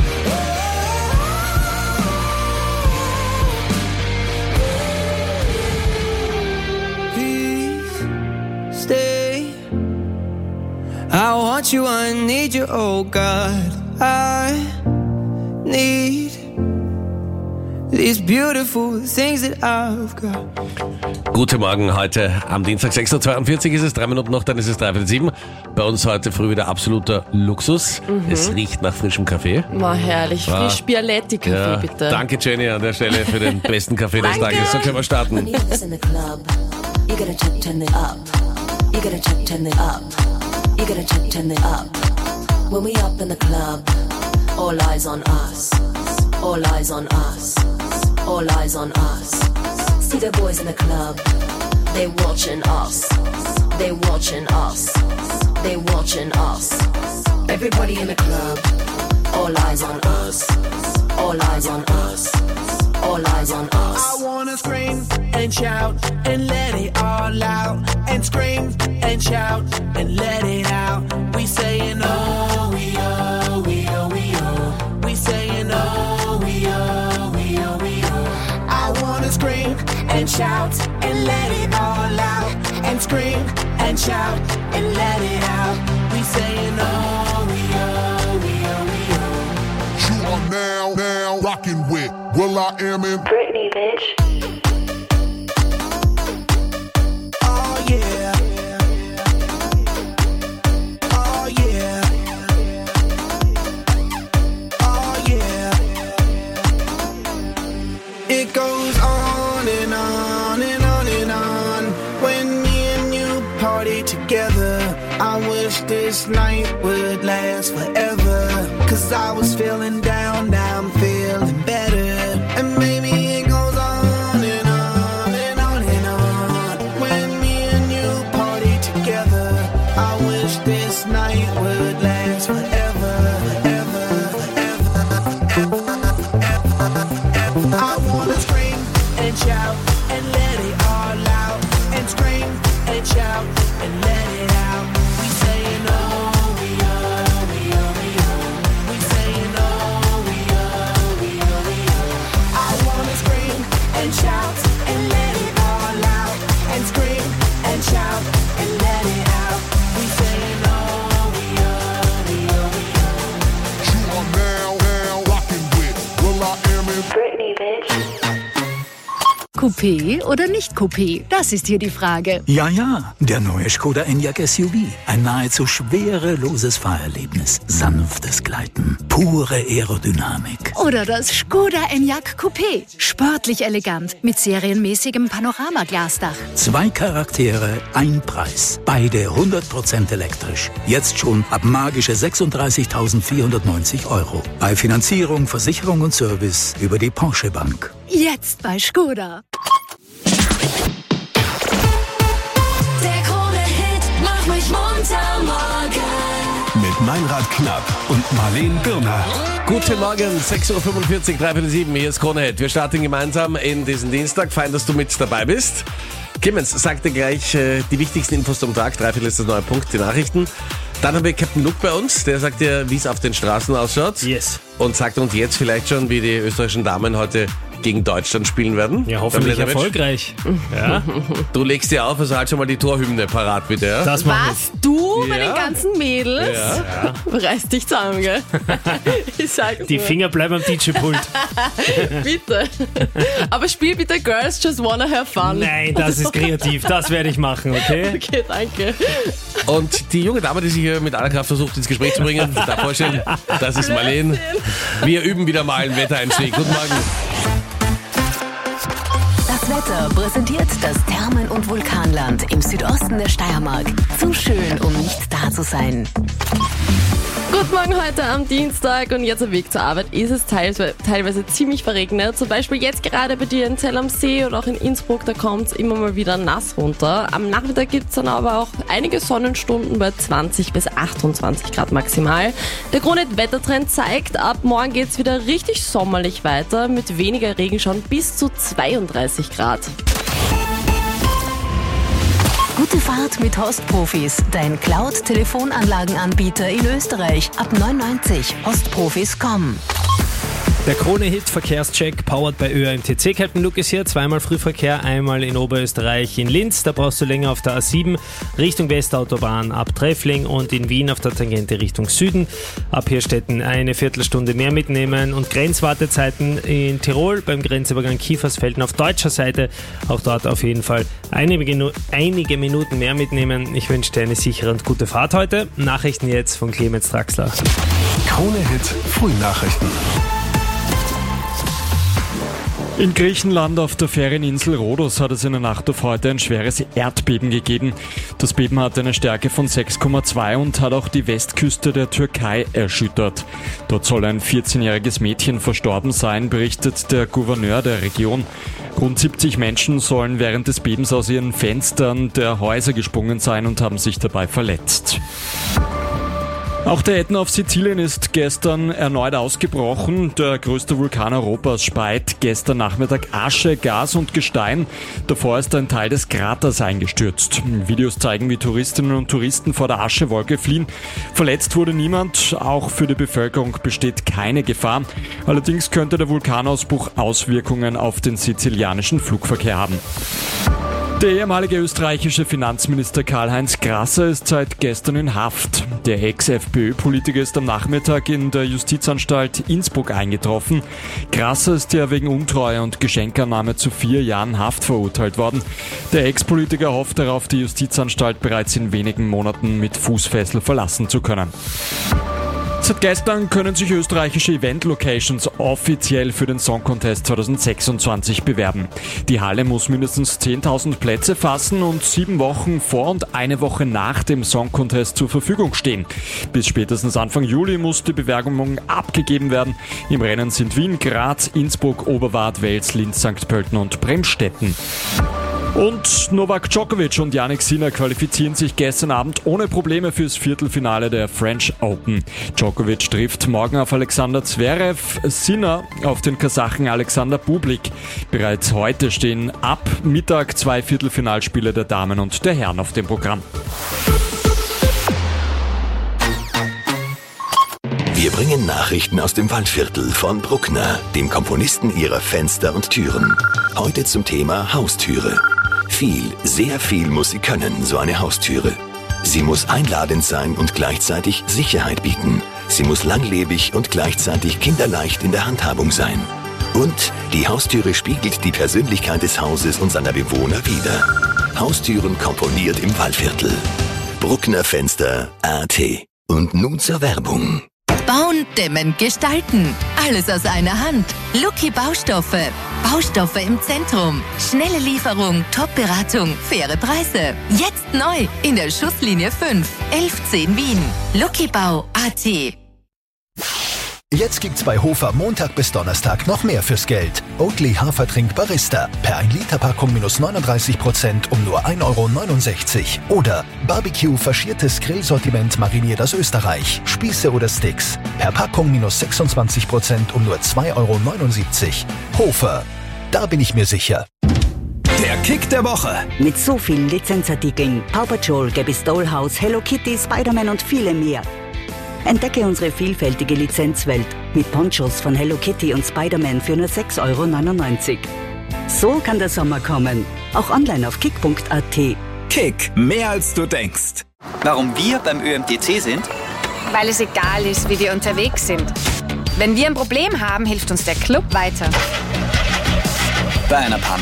Please stay. I want you, I need you, oh God. I need these beautiful things that I've got. Guten Morgen, heute am Dienstag 6.42 Uhr ist es, 3 Minuten noch, dann ist es 7:03. Bei uns heute früh wieder absoluter Luxus. Es riecht nach frischem Kaffee. War herrlich, frisch Bialetti-Kaffee, bitte. Danke Jenny an der Stelle für den besten Kaffee des Tages. So können wir starten. You gotta check, turn it up. You gotta check, turn it up. You gotta check, turn it up. When we up in the club, all eyes on us. All eyes on us. All eyes on us. See the boys in the club, they watching us. They watching us. They watching us. Everybody in the club, all eyes on us. All eyes on us. All eyes on us. I wanna scream and shout and let it all out. And scream and shout and let it out. We saying oh, we oh, we oh, we oh. We saying oh, we oh, we oh, we oh. I wanna scream and shout and let it all out. And scream and shout and let it out. We saying oh, we oh, we oh, we oh. You are now rocking with Will I Am in Britney, bitch. Oh yeah. Oh yeah. Oh yeah. It goes on and on and on and on. When me and you party together, I wish this night would last forever. Cause I was feeling down, now I'm feeling better. And maybe it goes on and on and on and on. When me and you party together, I wish this night shout and let it all out. And scream and shout and let it out. We saying oh, we oh, we oh, we oh. We saying oh, we oh, we oh, we oh. I wanna scream and shout and let it all out. And scream and shout and let it out. We saying oh, we oh, we oh, we oh. You are now rocking with Will I Am in Britney, bitch. Coupé oder nicht Coupé? Das ist hier die Frage. Ja, der neue Skoda Enyaq SUV. Ein nahezu schwereloses Fahrerlebnis. Sanftes Gleiten. Pure Aerodynamik. Oder das Skoda Enyaq Coupé. Sportlich elegant, mit serienmäßigem Panoramaglasdach. 2 Charaktere, ein Preis. Beide 100% elektrisch. Jetzt schon ab magische 36.490 €. Bei Finanzierung, Versicherung und Service über die Porsche Bank. Jetzt bei Skoda. Der Krone-Hit macht mich munter morgen. Mit Meinrad Knapp und Marleen Birner. Guten Morgen, 6.45 Uhr, 3:07, hier ist Krone-Hit. Wir starten gemeinsam in diesen Dienstag. Fein, dass du mit dabei bist. Clemens, sag dir gleich die wichtigsten Infos zum Tag. 3 ist das neue Punkt, die Nachrichten. Dann haben wir Captain Luke bei uns, der sagt dir, wie es auf den Straßen ausschaut. Yes. Und sagt uns jetzt vielleicht schon, wie die österreichischen Damen heute gegen Deutschland spielen werden. Ja, hoffentlich erfolgreich. Ja. Du legst dir auf, also halt schon mal die Torhymne parat, bitte. Ja? Das mach Was? Du bei den ganzen Mädels? Ja. Reiß dich zusammen, gell? Ich sag's Die nur. Finger bleiben am DJ-Pult. Bitte. Aber spiel bitte Girls Just Wanna Have Fun. Nein, das ist kreativ. Das werde ich machen, okay? Okay, danke. Und die junge Dame, die sich hier mit aller Kraft versucht, ins Gespräch zu bringen, darf vorstellen, das ist Marleen. Wir üben wieder mal einen Wettereinstieg. Guten Morgen. Das Wetter präsentiert das Thermen- und Vulkanland im Südosten der Steiermark. Zu schön, um nicht da zu sein. Guten Morgen heute am Dienstag und jetzt am Weg zur Arbeit ist es teilweise ziemlich verregnet. Zum Beispiel jetzt gerade bei dir in Zell am See oder auch in Innsbruck, da kommt es immer mal wieder nass runter. Am Nachmittag gibt es dann aber auch einige Sonnenstunden bei 20 bis 28 Grad maximal. Der Krone-Wettertrend zeigt, ab morgen geht es wieder richtig sommerlich weiter mit weniger Regen schon bis zu 32 Grad. Gute Fahrt mit Hostprofis, dein Cloud-Telefonanlagenanbieter in Österreich. Ab 99 hostprofis.com. Der Krone-Hit-Verkehrscheck powered bei ÖAMTC. Captain Luke ist hier, zweimal Frühverkehr, einmal in Oberösterreich in Linz. Da brauchst du länger auf der A7 Richtung Westautobahn ab Treffling und in Wien auf der Tangente Richtung Süden. Ab Hirstetten eine Viertelstunde mehr mitnehmen und Grenzwartezeiten in Tirol beim Grenzübergang Kiefersfelden auf deutscher Seite. Auch dort auf jeden Fall einige Minuten mehr mitnehmen. Ich wünsche dir eine sichere und gute Fahrt heute. Nachrichten jetzt von Clemens Draxler. Krone-Hit Frühnachrichten. In Griechenland auf der Ferieninsel Rhodos hat es in der Nacht auf heute ein schweres Erdbeben gegeben. Das Beben hatte eine Stärke von 6,2 und hat auch die Westküste der Türkei erschüttert. Dort soll ein 14-jähriges Mädchen verstorben sein, berichtet der Gouverneur der Region. Rund 70 Menschen sollen während des Bebens aus ihren Fenstern der Häuser gesprungen sein und haben sich dabei verletzt. Auch der Ätna auf Sizilien ist gestern erneut ausgebrochen. Der größte Vulkan Europas speit gestern Nachmittag Asche, Gas und Gestein. Davor ist ein Teil des Kraters eingestürzt. Videos zeigen, wie Touristinnen und Touristen vor der Aschewolke fliehen. Verletzt wurde niemand, auch für die Bevölkerung besteht keine Gefahr. Allerdings könnte der Vulkanausbruch Auswirkungen auf den sizilianischen Flugverkehr haben. Der ehemalige österreichische Finanzminister Karl-Heinz Grasser ist seit gestern in Haft. Der Ex-FPÖ-Politiker ist am Nachmittag in der Justizanstalt Innsbruck eingetroffen. Grasser ist ja wegen Untreue und Geschenkannahme zu 4 Jahren Haft verurteilt worden. Der Ex-Politiker hofft darauf, die Justizanstalt bereits in wenigen Monaten mit Fußfessel verlassen zu können. Seit gestern können sich österreichische Event-Locations offiziell für den Song Contest 2026 bewerben. Die Halle muss mindestens 10.000 Plätze fassen und 7 Wochen vor und eine Woche nach dem Song Contest zur Verfügung stehen. Bis spätestens Anfang Juli muss die Bewerbung abgegeben werden. Im Rennen sind Wien, Graz, Innsbruck, Oberwart, Wels, Linz, St. Pölten und Bremstetten. Und Novak Djokovic und Jannik Sinner qualifizieren sich gestern Abend ohne Probleme fürs Viertelfinale der French Open. Djokovic trifft morgen auf Alexander Zverev, Sinner auf den Kasachen Alexander Bublik. Bereits heute stehen ab Mittag 2 Viertelfinalspiele der Damen und der Herren auf dem Programm. Wir bringen Nachrichten aus dem Waldviertel von Bruckner, dem Komponisten ihrer Fenster und Türen. Heute zum Thema Haustüre. Viel, sehr viel muss sie können, so eine Haustüre. Sie muss einladend sein und gleichzeitig Sicherheit bieten. Sie muss langlebig und gleichzeitig kinderleicht in der Handhabung sein. Und die Haustüre spiegelt die Persönlichkeit des Hauses und seiner Bewohner wider. Haustüren komponiert im Waldviertel. Bruckner Fenster AT. Und nun zur Werbung. Bauen, dämmen, gestalten. Alles aus einer Hand. Lucky Baustoffe. Baustoffe im Zentrum. Schnelle Lieferung, Top-Beratung, faire Preise. Jetzt neu in der Schusslinie 5, 1110 Wien. Lucky Bau AT. Jetzt gibt's bei Hofer Montag bis Donnerstag noch mehr fürs Geld. Oatly Hafertrink Barista. Per 1 Liter Packung minus 39% um nur 1,69 €. Oder Barbecue faschiertes Grillsortiment mariniert aus Österreich. Spieße oder Sticks. Per Packung minus 26% um nur 2,79 €. Hofer. Da bin ich mir sicher. Der Kick der Woche. Mit so vielen Lizenzartikeln. Paw Patrol, Gabby's Dollhouse, Hello Kitty, Spider-Man und viele mehr. Entdecke unsere vielfältige Lizenzwelt mit Ponchos von Hello Kitty und Spider-Man für nur 6,99 €. So kann der Sommer kommen. Auch online auf kick.at. Kick, mehr als du denkst. Warum wir beim ÖMTC sind? Weil es egal ist, wie wir unterwegs sind. Wenn wir ein Problem haben, hilft uns der Club weiter. Bei einer Panne.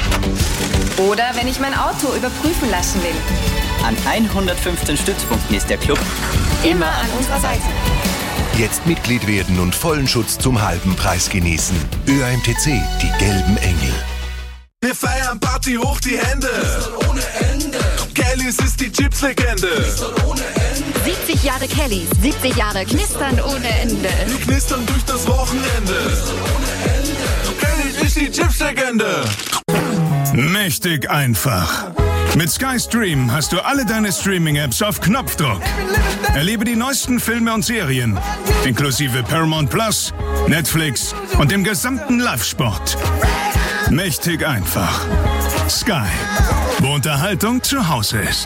Oder wenn ich mein Auto überprüfen lassen will. An 115 Stützpunkten ist der Club immer an unserer Seite. Jetzt Mitglied werden und vollen Schutz zum halben Preis genießen. ÖAMTC, die gelben Engel. Wir feiern Party hoch die Hände. Ohne Ende. Kellys ist die Chips-Legende. Ohne Ende. 70 Jahre Kellys, 70 Jahre Knistern ohne Ende. Wir knistern durch das Wochenende. Ohne Ende. Kellys ist die Chips-Legende. Mächtig einfach. Mit Sky Stream hast du alle deine Streaming-Apps auf Knopfdruck. Erlebe die neuesten Filme und Serien, inklusive Paramount Plus, Netflix und dem gesamten Live-Sport. Mächtig einfach. Sky, wo Unterhaltung zu Hause ist.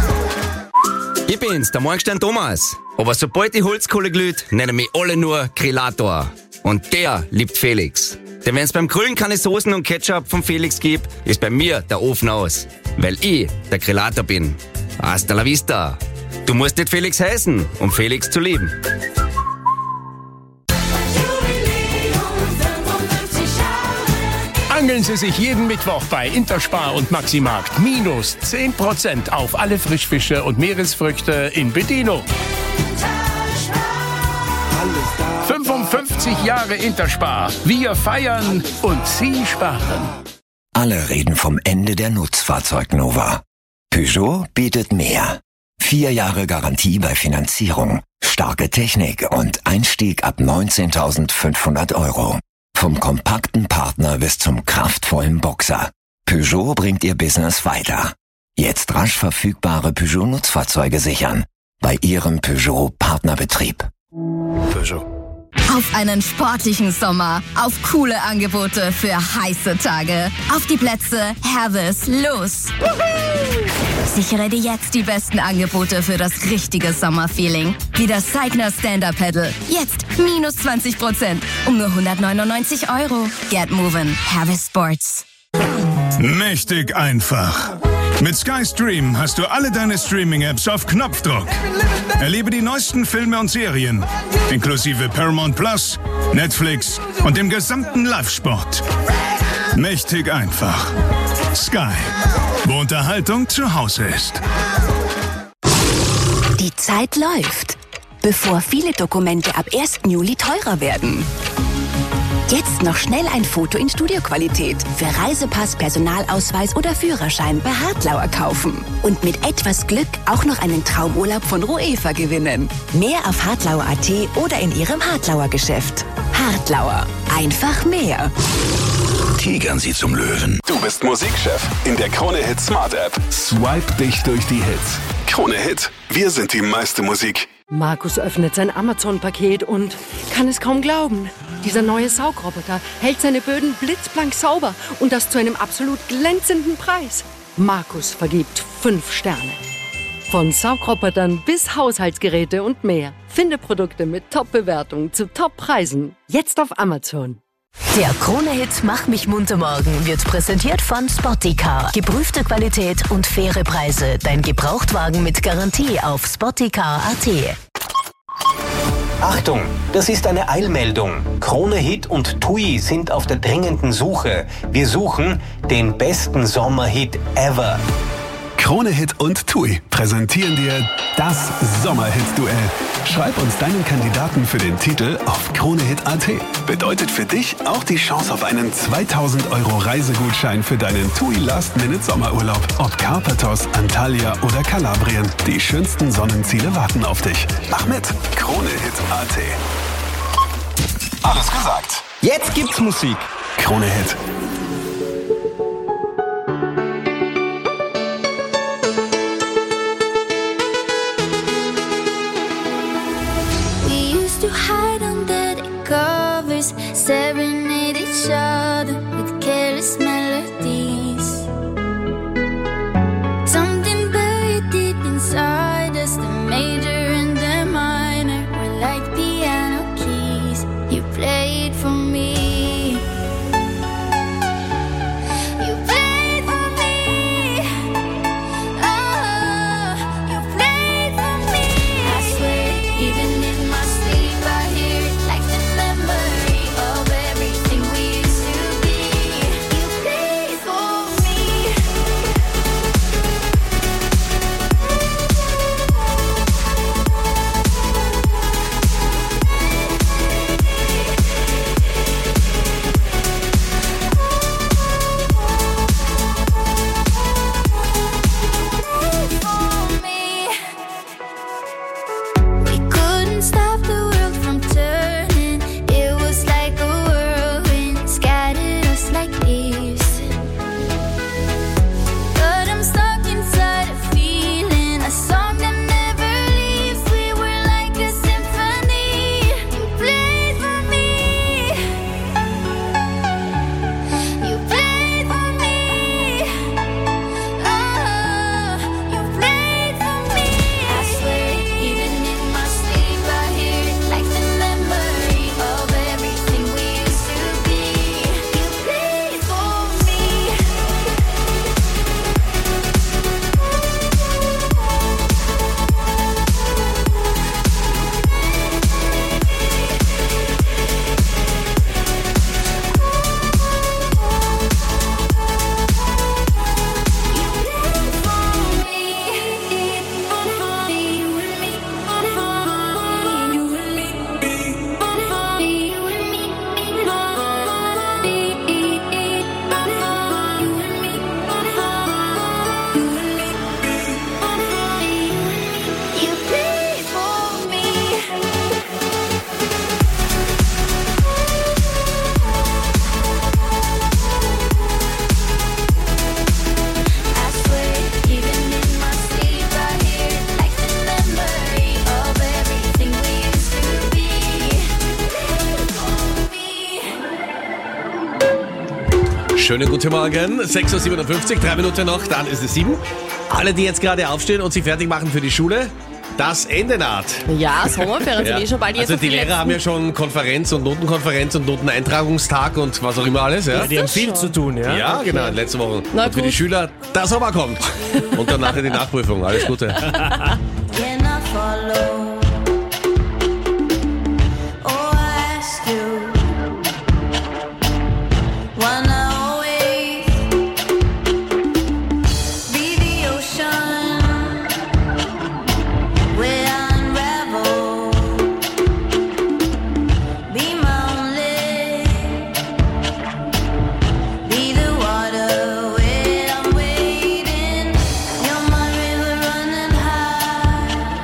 Ich bin's, der Morgenstern Thomas. Aber sobald die Holzkohle glüht, nennen mich alle nur Grillator. Und der liebt Felix. Denn wenn's beim Grillen keine Soßen und Ketchup von Felix gibt, ist bei mir der Ofen aus. Weil ich der Grillator bin. Hasta la vista. Du musst nicht Felix heißen, um Felix zu lieben. Angeln Sie sich jeden Mittwoch bei Interspar und Maximarkt. Minus 10% auf alle Frischfische und Meeresfrüchte in Bedino. 55 Jahre Interspar. Wir feiern und Sie sparen. Alle reden vom Ende der Nutzfahrzeugnova. Peugeot bietet mehr. 4 Jahre Garantie bei Finanzierung, starke Technik und Einstieg ab 19.500 €. Vom kompakten Partner bis zum kraftvollen Boxer. Peugeot bringt Ihr Business weiter. Jetzt rasch verfügbare Peugeot-Nutzfahrzeuge sichern. Bei Ihrem Peugeot-Partnerbetrieb. Peugeot. Auf einen sportlichen Sommer, auf coole Angebote für heiße Tage. Auf die Plätze, Hervis, los! Sichere dir jetzt die besten Angebote für das richtige Sommerfeeling. Wie das Cycner Stand-Up-Pedal. Jetzt minus 20% um nur 199 €. Get moving, Hervis Sports. Mächtig einfach. Mit Sky Stream hast du alle deine Streaming-Apps auf Knopfdruck. Erlebe die neuesten Filme und Serien, inklusive Paramount Plus, Netflix und dem gesamten Live-Sport. Mächtig einfach. Sky, wo Unterhaltung zu Hause ist. Die Zeit läuft, bevor viele Dokumente ab 1. Juli teurer werden. Jetzt noch schnell ein Foto in Studioqualität für Reisepass, Personalausweis oder Führerschein bei Hartlauer kaufen. Und mit etwas Glück auch noch einen Traumurlaub von Roefa gewinnen. Mehr auf hartlauer.at oder in Ihrem Hartlauer Geschäft. Hartlauer. Einfach mehr. Tigern Sie zum Löwen. Du bist Musikchef in der Krone-Hit Smart App. Swipe dich durch die Hits. Krone-Hit, wir sind die meiste Musik. Markus öffnet sein Amazon-Paket und kann es kaum glauben. Dieser neue Saugroboter hält seine Böden blitzblank sauber und das zu einem absolut glänzenden Preis. Markus vergibt 5 Sterne. Von Saugrobotern bis Haushaltsgeräte und mehr. Finde Produkte mit Top-Bewertungen zu Top-Preisen. Jetzt auf Amazon. Der Krone-Hit Mach mich munter morgen wird präsentiert von Spotticar. Geprüfte Qualität und faire Preise. Dein Gebrauchtwagen mit Garantie auf spotticar.at. Achtung, das ist eine Eilmeldung. Krone-Hit und TUI sind auf der dringenden Suche. Wir suchen den besten Sommerhit ever. Krone-Hit und TUI präsentieren dir das Sommerhit-Duell. Schreib uns deinen Kandidaten für den Titel auf kronehit.at. Bedeutet für dich auch die Chance auf einen 2000 € Reisegutschein für deinen TUI Last-Minute-Sommerurlaub. Ob Karpathos, Antalya oder Kalabrien. Die schönsten Sonnenziele warten auf dich. Mach mit. Kronehit.at. Alles gesagt. Jetzt gibt's Musik. Krone-Hit. To hide under the covers, serenade each other with careless melodies. Something buried deep inside us, the major and the minor were like piano keys. You played for me. You played for me. Oh, you played for me. I swear, even in my sleep, I hear it like the memory of everything we used to be. You played for me. We couldn't stop the world from turning. It was like a whirlwind, scattered us like leaves. But I'm stuck inside a feeling, a song that never leaves. We were like a symphony. You played for me. You played for me. Oh, you played for me. I swear, even in my sleep, I hear it like the memory of everything we used to be. You played for me. You played for me. I swear, even in my sleep, I hear it like the memory of everything we used to be. You played for me. Schönen guten Morgen, 6.57 Uhr, 3 Minuten noch, dann ist es 7. Alle, die jetzt gerade aufstehen und sich fertig machen für die Schule, das Ende naht. Ja, Sommerferien sind eh schon bald jetzt Also auf die die Lehrer haben ja schon Konferenz und Noteneintragungstag und was auch immer alles. Ja, Die haben viel zu tun, ja? Ja, genau, in letzten Wochen. Na Und für die gut. Schüler, der Sommer kommt. Und dann nachher die Nachprüfung. Alles Gute. Can I follow? Oh, I ask you. Wanna always be the ocean where I unravel. Be my only. Be the water where I'm waiting. You're my river running high.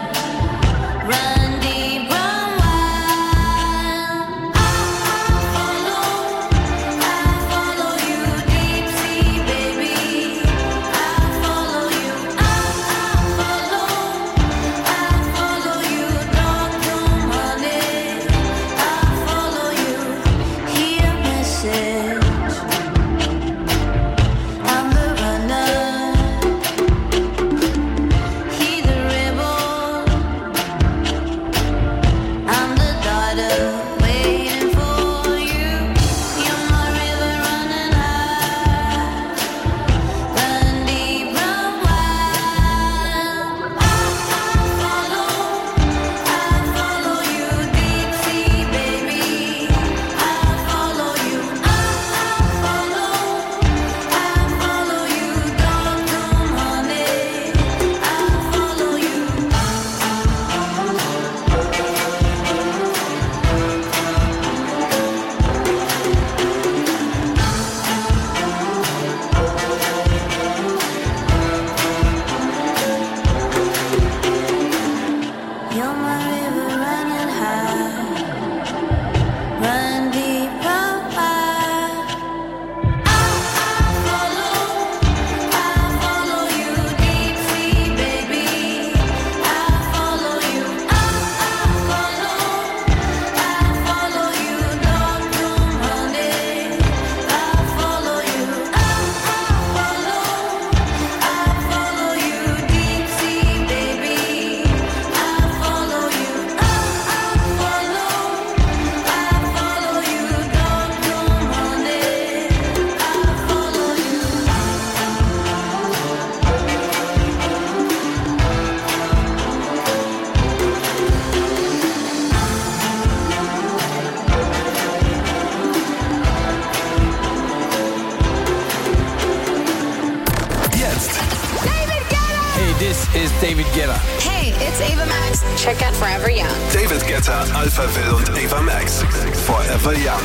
David Guetta. Hey, it's Ava Max. Check out Forever Young. David Guetta, Alpha Will und Ava Max. Forever Young.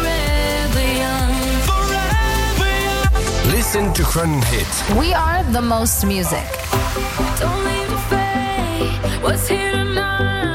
Listen to Krone Hit. We are the most music. Don't leave the fade. What's here tonight?